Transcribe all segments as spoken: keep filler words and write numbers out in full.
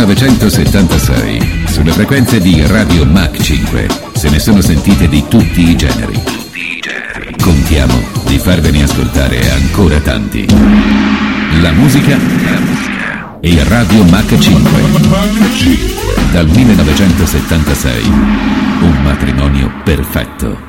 millenovecentosettantasei, sulle frequenze di Radio Mach cinque, se ne sono sentite di tutti i generi. Contiamo di farvene ascoltare ancora tanti. La musica e Radio Mach cinque. Dal millenovecentosettantasei, un matrimonio perfetto.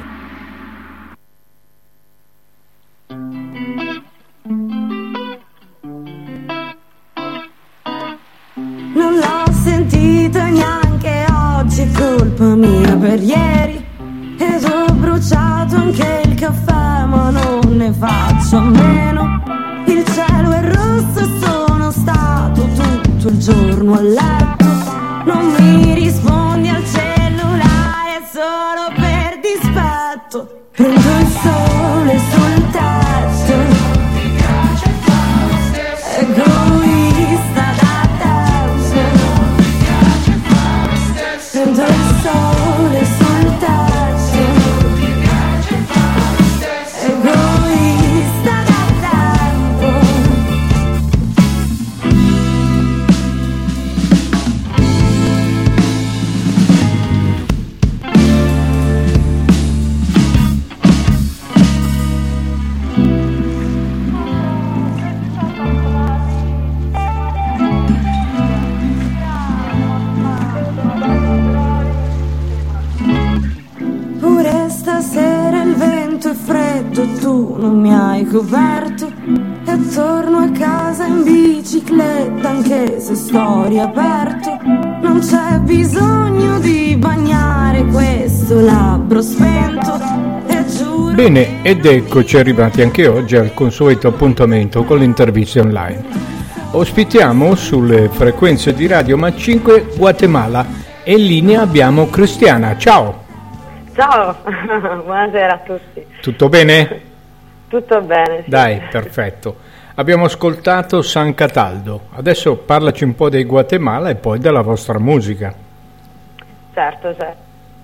Non l'ho sentito neanche oggi, è colpa mia per ieri. Ed ho bruciato anche il caffè, ma non ne faccio a meno. Il cielo è rosso e sono stato tutto il giorno a letto. Non mi rispondi al cellulare solo per dispetto. Prendo il sole sul tetto, egoista da tempo. Prendo il sole sul tetto, egoista da tempo. Pure stasera il vento è freddo, tu non mi hai coperto. E torno a casa in bicicletta anche se sto riaperto. Non c'è bisogno di bagnare questo labbro spento. E giuro. Bene, ed eccoci arrivati anche oggi al consueto appuntamento con le interviste online. Ospitiamo sulle frequenze di Radio Mach cinque Guatemala e in linea abbiamo Cristiana. Ciao! Ciao, buonasera a tutti. Tutto bene? Tutto bene, sì. Dai, perfetto. Abbiamo ascoltato San Cataldo. Adesso parlaci un po' dei Guatemala e poi della vostra musica. Certo, certo.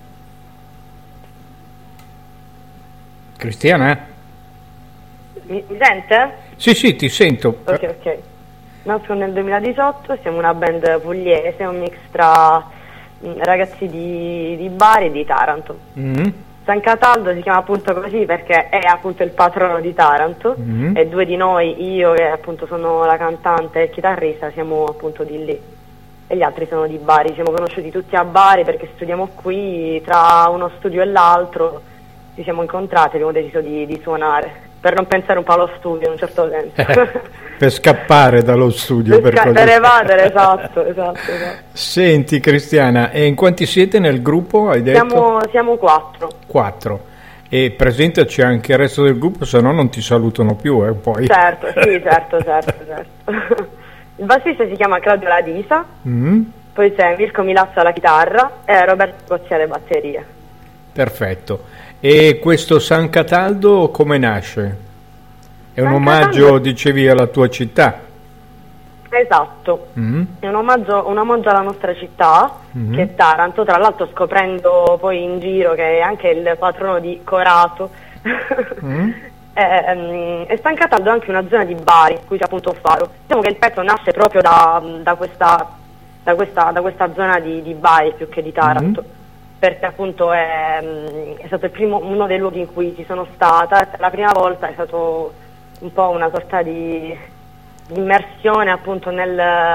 Cristiana? Mi, mi sente? Sì, sì, ti sento. Ok, ok. Nasco nel duemiladiciotto, siamo una band pugliese, un mix tra ragazzi di, di Bari e di Taranto. Mm-hmm. San Cataldo si chiama appunto così perché è appunto il patrono di Taranto. Mm-hmm. E due di noi, io che appunto sono la cantante e il chitarrista, siamo appunto di lì e gli altri sono di Bari. Ci siamo conosciuti tutti a Bari perché studiamo qui, tra uno studio e l'altro ci siamo incontrati e abbiamo deciso di, di suonare per non pensare un po' allo studio in un certo senso. Eh, per scappare dallo studio. Per, per, per evadere, esatto, esatto, esatto. Senti Cristiana, e in quanti siete nel gruppo, hai detto? Siamo, siamo quattro. Quattro. E presentaci anche il resto del gruppo, se no non ti salutano più, eh, poi. Certo, sì, certo, certo, certo. Il bassista si chiama Claudio Ladisa, mm. poi c'è Mirko Milazzo alla chitarra e Roberto Cozzi alle batterie. Perfetto. E questo San Cataldo come nasce? È un San omaggio, Cataldo... dicevi, alla tua città? Esatto, mm. è un omaggio, un omaggio alla nostra città, mm. che è Taranto, tra l'altro scoprendo poi in giro che è anche il patrono di Corato. mm. e, e San Cataldo è anche una zona di Bari, in cui c'è appunto Faro. Diciamo che il pezzo nasce proprio da, da, questa, da, questa, da questa zona di, di Bari più che di Taranto. Mm. Perché appunto è, è stato il primo, uno dei luoghi in cui ci sono stata. La prima volta è stato un po' una sorta di, di immersione appunto nel,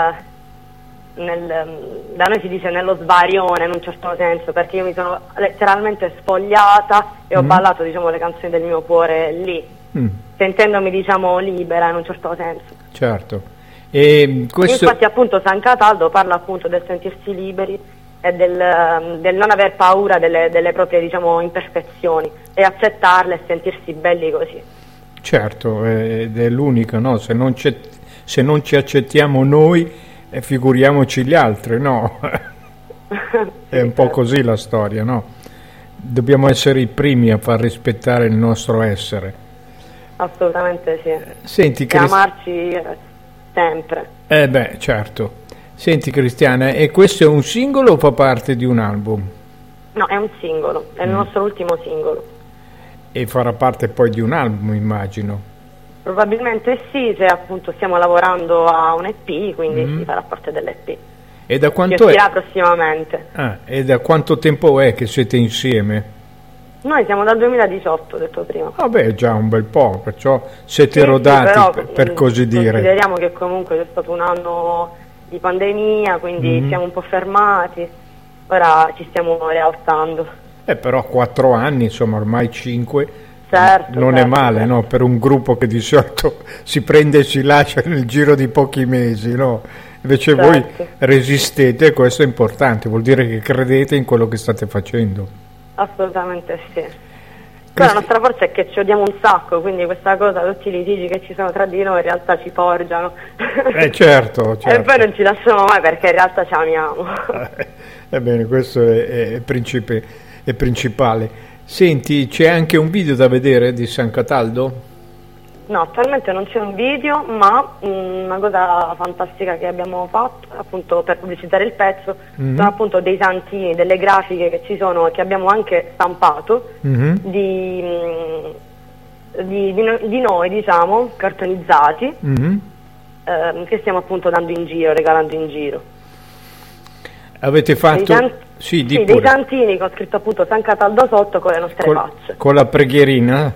nel, da noi si dice nello svarione in un certo senso, perché io mi sono letteralmente spogliata e ho mm. ballato, diciamo, le canzoni del mio cuore lì, mm. sentendomi, diciamo, libera in un certo senso. Certo. E questo... Infatti appunto San Cataldo parla appunto del sentirsi liberi e del, del non aver paura delle, delle proprie, diciamo, imperfezioni e accettarle e sentirsi belli così. Certo, ed è l'unico, no? Se non, se non ci accettiamo noi, eh, figuriamoci gli altri, no? È un po' così la storia, no? Dobbiamo essere i primi a far rispettare il nostro essere. Assolutamente sì. Senti, e Crist... amarci sempre. Eh beh, certo. Senti Cristiana, e questo è un singolo o fa parte di un album? No, è un singolo, è mm. il nostro ultimo singolo. E farà parte poi di un album, immagino? Probabilmente sì, se appunto stiamo lavorando a un E P, quindi mm. si farà parte dell'E P. E da quanto che è? prossimamente. Ah, e da quanto tempo è che siete insieme? Noi siamo dal duemiladiciotto, ho detto prima. Vabbè, già un bel po', perciò siete sì, rodati, sì, però, per, per così dire. Consideriamo che comunque c'è stato un anno di pandemia, quindi mm-hmm. siamo un po' fermati, ora ci stiamo rialzando. Eh, però quattro anni, insomma, ormai cinque, certo, non certo, è male, certo. no? Per un gruppo che di solito si prende e si lascia nel giro di pochi mesi, no? Invece certo. voi resistete, e questo è importante, vuol dire che credete in quello che state facendo. Assolutamente sì. Però la nostra forza è che ci odiamo un sacco, quindi questa cosa, tutti i litigi che ci sono tra di noi in realtà ci forgiano. Eh certo, certo. E poi non ci lasciamo mai perché in realtà ci amiamo. Ebbene, questo è, è, principe, è principale. Senti, c'è anche un video da vedere di San Cataldo? No, attualmente non c'è un video, ma mh, una cosa fantastica che abbiamo fatto appunto per pubblicizzare il pezzo mm-hmm. sono appunto dei santini, delle grafiche che ci sono e che abbiamo anche stampato mm-hmm. di, mh, di, di, no, di noi, diciamo, cartonizzati mm-hmm. eh, che stiamo appunto dando in giro, regalando in giro. Avete fatto dei, san... sì, di sì, dei santini che ho scritto appunto San Cataldo sotto con le nostre Col, facce. Con la preghierina?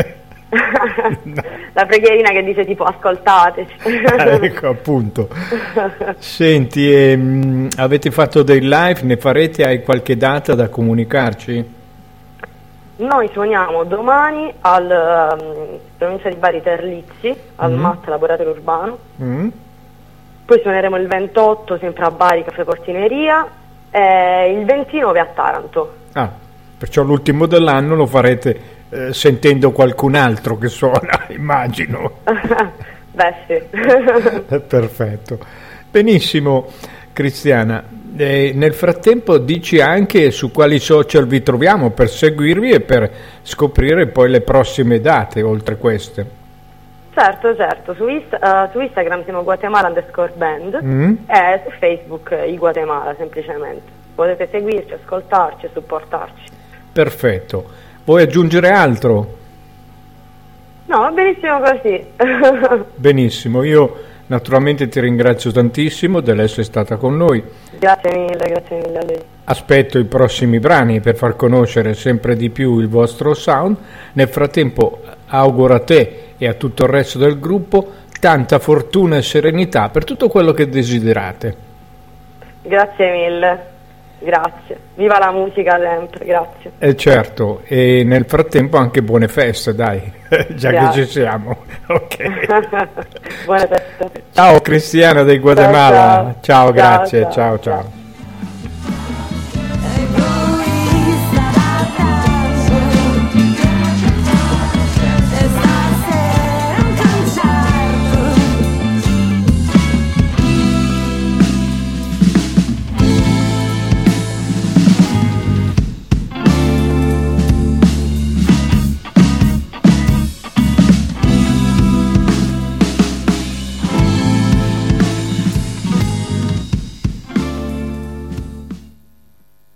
La preghierina che dice tipo ascoltateci. Ecco, appunto. Senti, ehm, avete fatto dei live, ne farete? Hai qualche data da comunicarci? Noi suoniamo domani al um, provincia di Bari Terlizzi, al mm. M A T Laboratorio Urbano, mm. poi suoneremo il ventotto sempre a Bari Caffè Portineria e il ventinove a Taranto. Ah, perciò l'ultimo dell'anno lo farete Eh, sentendo qualcun altro che suona, immagino. Beh sì. Perfetto, benissimo Cristiana. Eh, nel frattempo dici anche su quali social vi troviamo per seguirvi e per scoprire poi le prossime date oltre queste. Certo, certo, su, Insta- uh, su Instagram siamo Guatemala underscore band mm. e su Facebook i Guatemala semplicemente. Potete seguirci, ascoltarci e supportarci. Perfetto. Vuoi aggiungere altro? No, va benissimo così. Benissimo, io naturalmente ti ringrazio tantissimo dell'essere stata con noi. Grazie mille, grazie mille a lei. Aspetto i prossimi brani per far conoscere sempre di più il vostro sound. Nel frattempo auguro a te e a tutto il resto del gruppo tanta fortuna e serenità per tutto quello che desiderate. Grazie mille. Grazie, viva la musica sempre, grazie. Eh certo, e nel frattempo anche buone feste, dai, già grazie. Che ci siamo. Ok. Buone feste. Ciao Cristiana del Guatemala, ciao, ciao. ciao, ciao grazie, ciao ciao. ciao. ciao.